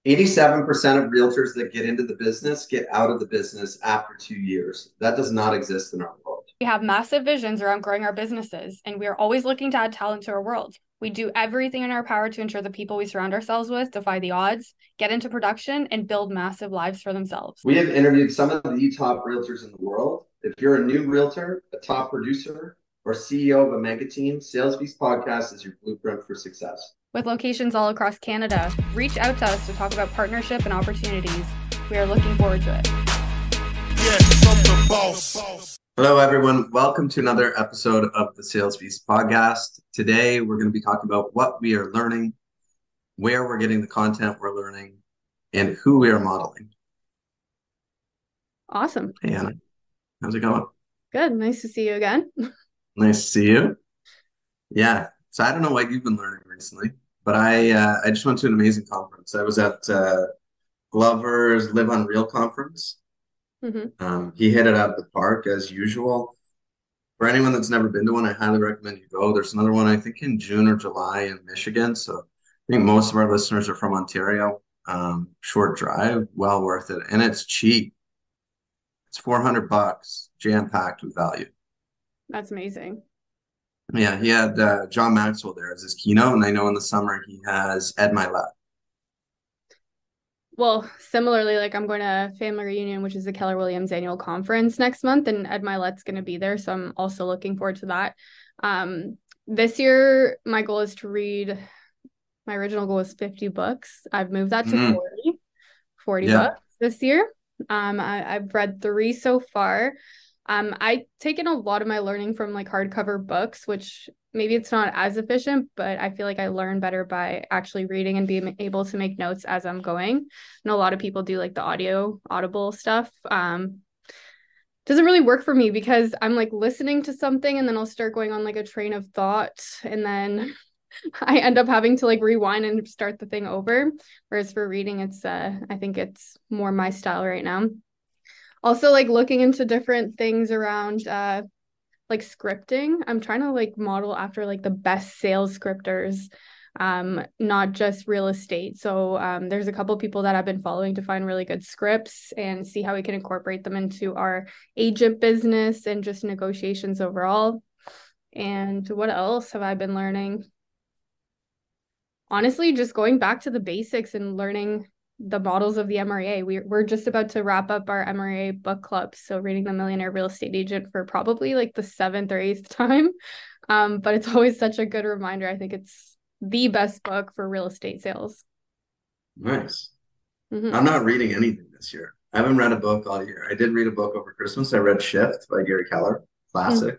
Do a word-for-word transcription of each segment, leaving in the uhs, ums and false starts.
eighty-seven percent of realtors that get into the business get out of the business after two years. That does not exist in our world. We have massive visions around growing our businesses, and we are always looking to add talent to our world. We do everything in our power to ensure the people we surround ourselves with defy the odds, get into production, and build massive lives for themselves. We have interviewed some of the top realtors in the world. If you're a new realtor, a top producer, or C E O of a mega team, SalesBeast Podcast is your blueprint for success. With locations all across Canada, reach out to us to talk about partnership and opportunities. We are looking forward to it. Yes, I'm the boss. Hello, everyone. Welcome to another episode of the SalesBeast Podcast. Today, we're going to be talking about what we are learning, where we're getting the content we're learning, and who we are modeling. Awesome. Hey, Anna. How's it going? Good. Nice to see you again. Nice to see you. Yeah. So I don't know what you've been learning recently, but I uh, I just went to an amazing conference. I was at uh, Glover's Live Unreal conference. Mm-hmm. Um, he hit it out of the park as usual. For anyone that's never been to one, I highly recommend you go. There's another one, I think, in June or July in Michigan. So I think most of our listeners are from Ontario. Um, short drive, well worth it. And it's cheap. It's four hundred bucks, jam-packed with value. That's amazing. Yeah, he had uh, John Maxwell there as his keynote. And I know in the summer he has Ed Mylett. Well, similarly, like I'm going to Family Reunion, which is the Keller Williams annual conference next month, and Ed Mylett's going to be there. So I'm also looking forward to that. Um, this year, my goal is to read, my original goal was fifty books. I've moved that to Mm, forty, forty yeah. books this year. Um, I, I've read three so far. Um, I taken a lot of my learning from like hardcover books, which maybe it's not as efficient, but I feel like I learn better by actually reading and being able to make notes as I'm going. And a lot of people do like the audio, audible stuff. Um, doesn't really work for me because I'm like listening to something and then I'll start going on like a train of thought and then I end up having to like rewind and start the thing over. Whereas for reading, it's uh, I think it's more my style right now. Also, like looking into different things around uh like scripting. I'm trying to like model after like the best sales scripters, um, not just real estate. So um, there's a couple people that I've been following to find really good scripts and see how we can incorporate them into our agent business and just negotiations overall. And what else have I been learning? Honestly, just going back to the basics and learning the models of the M R E A. We, we're just about to wrap up our M R E A book club. So reading The Millionaire Real Estate Agent for probably like the seventh or eighth time. Um, but it's always such a good reminder. I think it's the best book for real estate sales. Nice. Mm-hmm. I'm not reading anything this year. I haven't read a book all year. I did read a book over Christmas. I read Shift by Gary Keller, Mm-hmm. classic.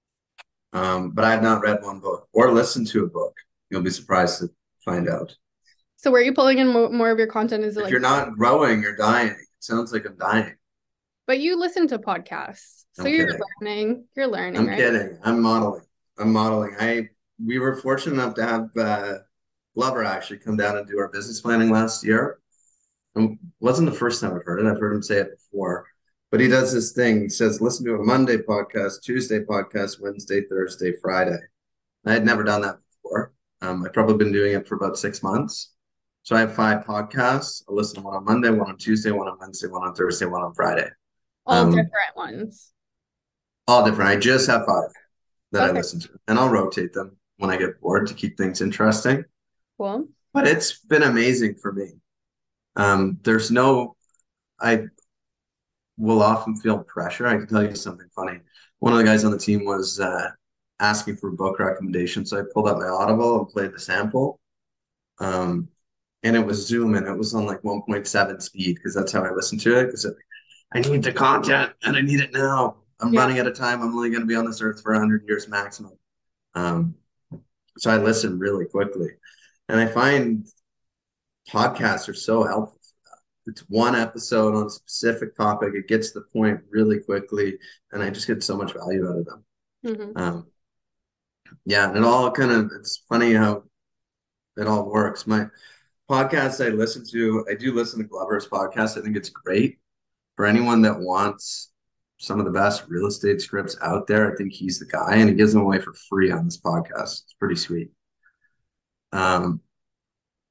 Um, but I have not read one book or listened to a book. You'll be surprised to find out. So where are you pulling in mo- more of your content? Is it If like, you're not growing, you're dying. It sounds like I'm dying. but you listen to podcasts. So I'm you're kidding. learning, you're learning, I'm right? kidding. I'm modeling. I'm modeling. I we were fortunate enough to have uh, Glover actually come down and do our business planning last year. It wasn't the first time I've heard it. I've heard him say it before. But he does this thing. He says, listen to a Monday podcast, Tuesday podcast, Wednesday, Thursday, Friday. I had never done that before. Um, I've probably been doing it for about six months. So I have five podcasts. I listen to one on Monday, one on Tuesday, one on Wednesday, one on Thursday, one on Friday. All Um, different ones. all different. I just have five that I Okay, listen to, and I'll rotate them when I get bored to keep things interesting. cool. But it's been amazing for me. Um, there's no, I will often feel pressure. I can tell you something funny. One of the guys on the team was uh, asking for book recommendations. So I pulled up my Audible and played the sample. Um, and it was Zoom and it was on like one point seven speed because that's how I listen to it. Because I need the content and I need it now. I'm Yeah. running out of time. I'm only going to be on this earth for one hundred years maximum. Um, so I listen really quickly. And I find podcasts are so helpful. It's one episode on a specific topic. It gets to the point really quickly, and I just get so much value out of them. Mm-hmm. Um, yeah, and it all kind of, it's funny how it all works. My podcast I listen to, I do listen to Glover's podcast. I think it's great for anyone that wants some of the best real estate scripts out there. I think he's the guy, and he gives them away for free on this podcast. It's pretty sweet. Um,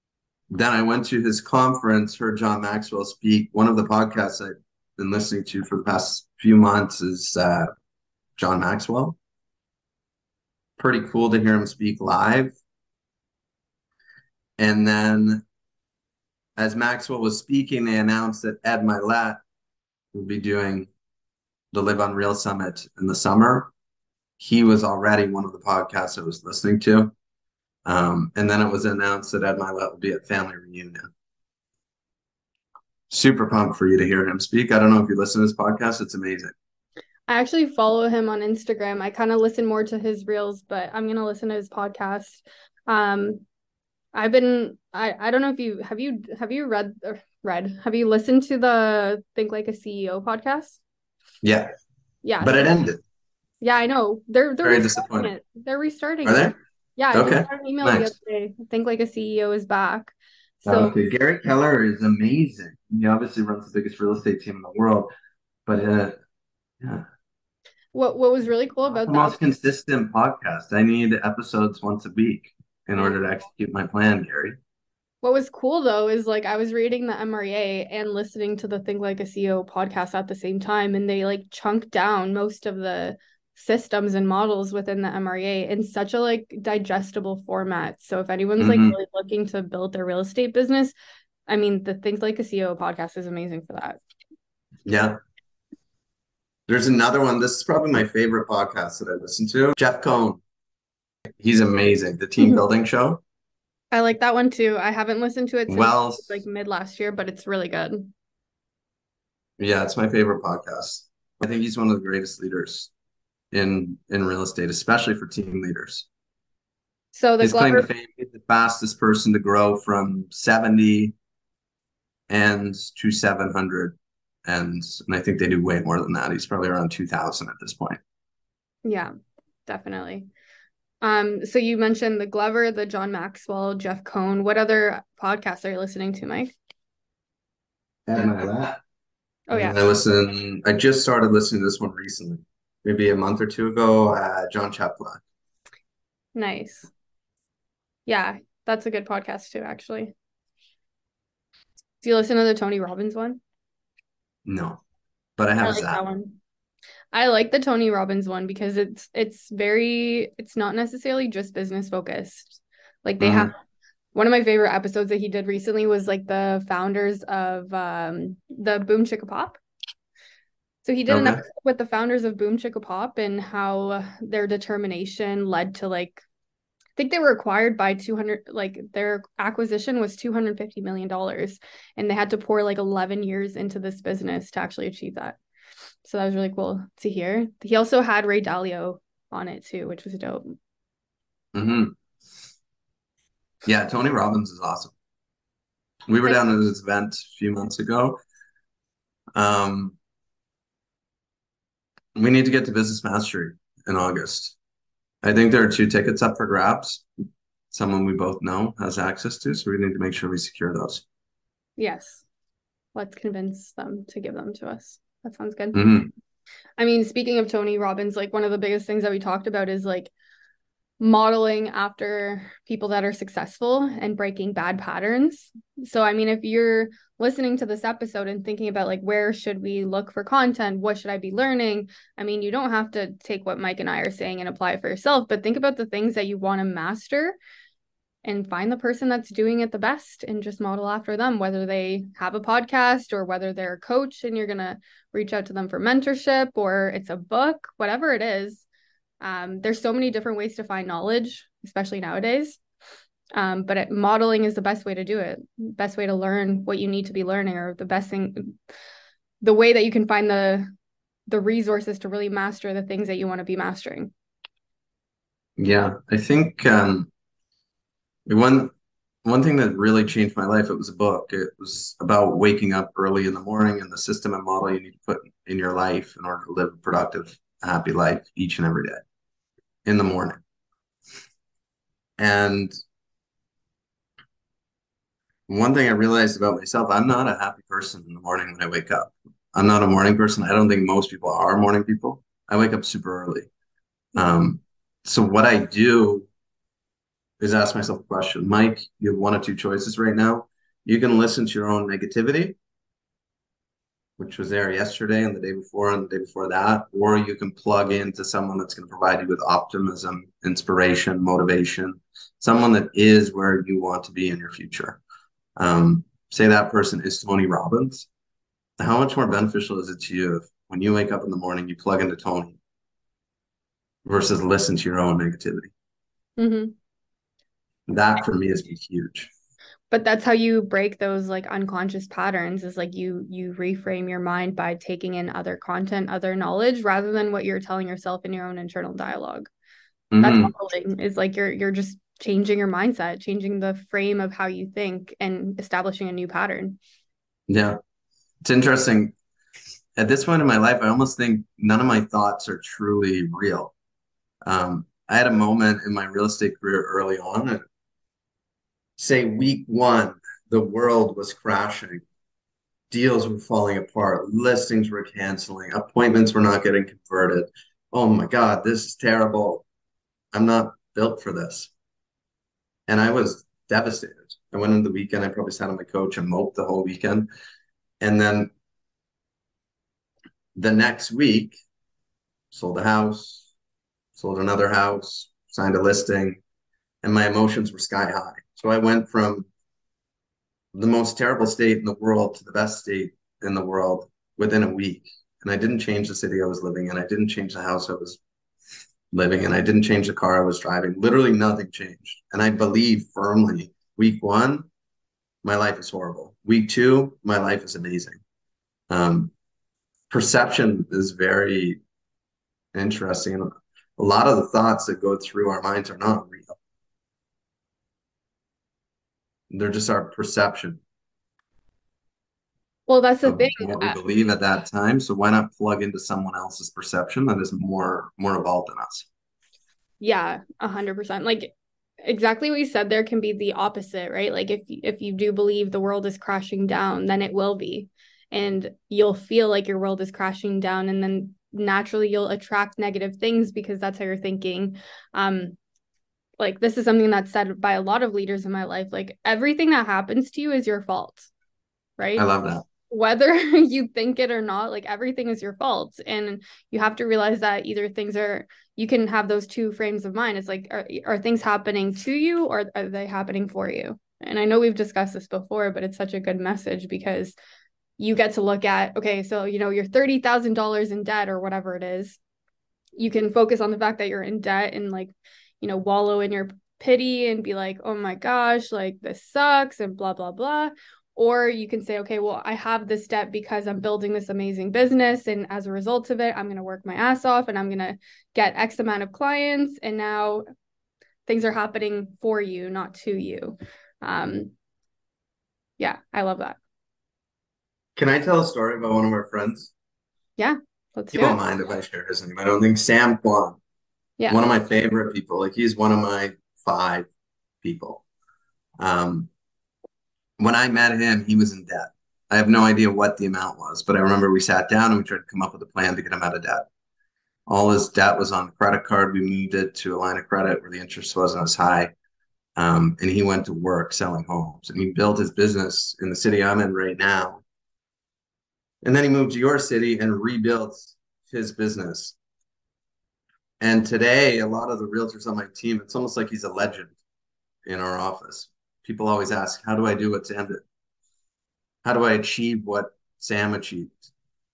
Then I went to his conference, heard John Maxwell speak. One of the podcasts I've been listening to for the past few months is uh, John Maxwell. Pretty cool to hear him speak live. And then as Maxwell was speaking, they announced that Ed Mylett will be doing the Live Unreal Summit in the summer. He was already one of the podcasts I was listening to. Um, and then it was announced that Ed Mylett will be at Family Reunion. Super pumped for you to hear him speak. I don't know if you listen to this podcast. It's amazing. I actually follow him on Instagram. I kind of listen more to his reels, but I'm gonna listen to his podcast. Um, I've been I I don't know if you have you have you read or read have you listened to the Think Like a C E O podcast? Yeah, Yeah, but so it ended. yeah, I know. They're they're Very restarting disappointing. it. They're restarting Are it. they? Yeah, I just Okay, got an email the other nice. day. Think Like a C E O is back. So Okay, Gary Keller is amazing. He obviously runs the biggest real estate team in the world, but uh, yeah, what what was really cool not about the that, most consistent podcast. I need episodes once a week in I order to execute my plan, Gary. what was cool though is like I was reading the M R E A and listening to the Think Like a C E O podcast at the same time, and they like chunk down most of the systems and models within the M R E A in such a like digestible format. So if anyone's like Hmm. really looking to build their real estate business, I mean, the Think Like a C E O podcast is amazing for that. Yeah. There's another one. This is probably my favorite podcast that I listen to. Jeff Cohn. He's amazing. The team building show. I like that one too. I haven't listened to it since Well, like mid last year, but it's really good. yeah, it's my favorite podcast. I think he's one of the greatest leaders in in real estate, especially for team leaders. So the His claim to Glover, fame, he's the fastest person to grow from seventy and to seven hundred. And, and I think they do way more than that. He's probably around two thousand at this point. yeah, definitely. Um, so you mentioned the Glover, the John Maxwell, Jeff Cohn. What other podcasts are you listening to, Mike? And I that. Oh yeah, And I listen, I just started listening to this one recently, maybe a month or two ago, uh, John Chaplin. nice. Yeah, that's a good podcast too, actually. Do you listen to the Tony Robbins one? No, but I I have like that Zap. one. I like the Tony Robbins one because it's it's very it's not necessarily just business focused. Like they have Hmm. one of my favorite episodes that he did recently was like the founders of um the Boom Chicka Pop. So he did an Okay. episode with the founders of Boom Chicka Pop and how their determination led to like I think they were acquired by two hundred like their acquisition was two hundred fifty million dollars and they had to pour like eleven years into this business to actually achieve that. So that was really cool to hear. He also had Ray Dalio on it too, which was dope. Hmm. Yeah, Tony Robbins is awesome. We were Like, down at this event a few months ago. Um, we need to get to Business Mastery in August. I think there are two tickets up for grabs. Someone we both know has access to, so we need to make sure we secure those. yes, let's convince them to give them to us. That sounds good. Hmm. I mean, speaking of Tony Robbins, like one of the biggest things that we talked about is like modeling after people that are successful and breaking bad patterns. So, I mean, if you're listening to this episode and thinking about like where should we look for content, what should I be learning? I mean, you don't have to take what Mike and I are saying and apply it for yourself, but think about the things that you want to master and find the person that's doing it the best and just model after them, whether they have a podcast or whether they're a coach and you're going to reach out to them for mentorship or it's a book, whatever it is. Um, there's so many different ways to find knowledge, especially nowadays. Um, but it, modeling is the best way to do it. Best way to learn what you need to be learning, or the best thing, the way that you can find the the resources to really master the things that you want to be mastering. Yeah, I think um, one one thing that really changed my life, it was a book. It was about waking up early in the morning and the system and model you need to put in your life in order to live a productive, happy life each and every day in the morning. And one thing I realized about myself, I'm not a happy person in the morning when I wake up. I'm not a morning person. I don't think most people are morning people. I wake up super early. Um, so what I do is ask myself a question. Mike, you have one or two choices right now. You can listen to your own negativity, which was there yesterday and the day before and the day before that, or you can plug into someone that's going to provide you with optimism, inspiration, motivation, someone that is where you want to be in your future. Um, say that person is Tony Robbins. How much more beneficial is it to you if when you wake up in the morning, you plug into Tony versus listen to your own negativity? Hmm. That for me has been huge. But that's how you break those like unconscious patterns is like you you reframe your mind by taking in other content, other knowledge rather than what you're telling yourself in your own internal dialogue. That's Hmm. modeling is like you're you're just changing your mindset, changing the frame of how you think and establishing a new pattern. Yeah, it's interesting. At this point in my life, I almost think none of my thoughts are truly real. Um, I had a moment in my real estate career early on, and say week one, the world was crashing, deals were falling apart, listings were canceling, appointments were not getting converted. Oh my God, this is terrible. I'm not built for this. And I was devastated. I went into the weekend, I probably sat on my couch and moped the whole weekend. And then the next week, sold a house, sold another house, signed a listing, and my emotions were sky high. So I went from the most terrible state in the world to the best state in the world within a week. And I didn't change the city I was living in. I didn't change the house I was living in. I didn't change the car I was driving. Literally nothing changed. And I believe firmly week one, my life is horrible. Week two, my life is amazing. Um, Perception is very interesting. And a lot of the thoughts that go through our minds are not real. They're just our perception Well, that's the of thing. what we Uh, believe at that time. So why not plug into someone else's perception that is more more evolved than us? yeah, a hundred percent. Like exactly what you said there can be the opposite, right? Like if if you do believe the world is crashing down, then it will be. And you'll feel like your world is crashing down and then naturally you'll attract negative things because that's how you're thinking. Um, like this is something that's said by a lot of leaders in my life. Like everything that happens to you is your fault, I right? love that. Whether you think it or not, like everything is your fault. And you have to realize that either things are, you can have those two frames of mind. It's like, are, are things happening to you or are they happening for you? And I know we've discussed this before, but it's such a good message because you get to look at, okay, so, you know, you're thirty thousand dollars in debt or whatever it is. You can focus on the fact that you're in debt and like, you know, wallow in your pity and be like, oh my gosh, like this sucks and blah, blah, blah. Or you can say, okay, well, I have this debt because I'm building this amazing business. And as a result of it, I'm going to work my ass off and I'm going to get X amount of clients. And now things are happening for you, not to you. Um, yeah, I love that. Can I tell a story about one of our friends? Yeah, let's He do won't it. mind if I share his name. I don't think Sam Kwan, Yeah. one of my favorite people. Like he's one of my five people. Um, when I met him, he was in debt. I have no idea what the amount was, but I remember we sat down and we tried to come up with a plan to get him out of debt. All his debt was on the credit card. We moved it to a line of credit where the interest wasn't as high. Um, and he went to work selling homes and he built his business in the city I'm in right now. And then he moved to your city and rebuilt his business. And today, a lot of the realtors on my team, it's almost like he's a legend in our office. People always ask, how do I do what Sam did? How do I achieve what Sam achieved?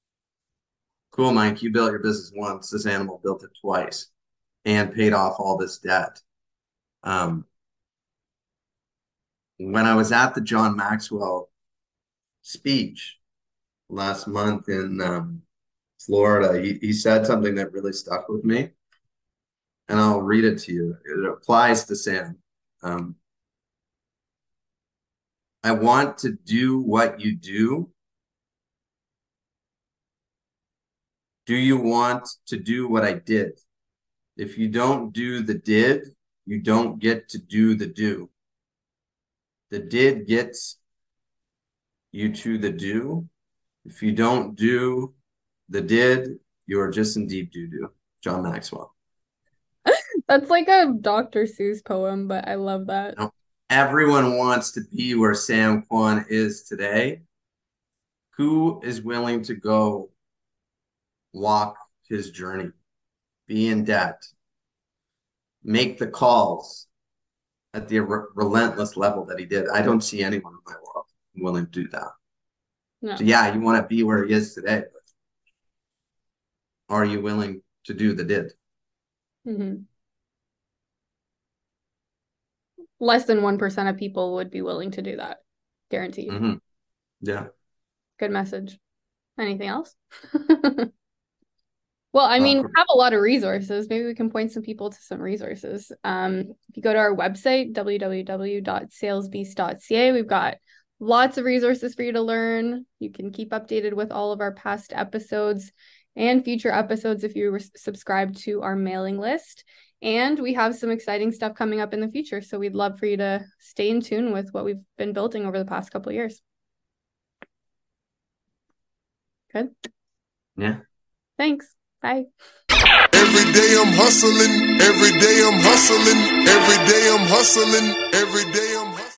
Cool, Mike, you built your business once. This animal built it twice and paid off all this debt. Um, when I was at the John Maxwell speech last month in um, Florida, he, he said something that really stuck with me, and I'll read it to you. It applies to Sam. Um, I want to do what you do. Do you want to do what I did? If you don't do the did, you don't get to do the do. The did gets you to the do. If you don't do the did, you are just in deep doo doo. John Maxwell. That's like a Doctor Seuss poem, but I love that. You know, everyone wants to be where Sam Kwan is today. Who is willing to go walk his journey, be in debt, make the calls at the re- relentless level that he did? I don't see anyone in my world willing to do that. No. So yeah, you want to be where he is today, but are you willing to do the did? Mm-hmm. Less than one percent of people would be willing to do that. Guaranteed. Mm-hmm. Yeah. Good message. Anything else? Well, I mean, Uh, we have a lot of resources. Maybe we can point some people to some resources. Um, if you go to our website, w w w dot salesbeast dot c a, we've got lots of resources for you to learn. You can keep updated with all of our past episodes and future episodes if you were subscribed to our mailing list. And we have some exciting stuff coming up in the future. So we'd love for you to stay in tune with what we've been building over the past couple of years. Good. Yeah. Thanks. Bye. Every day I'm hustling, every day I'm hustling, every day I'm hustling, every day I'm hustling.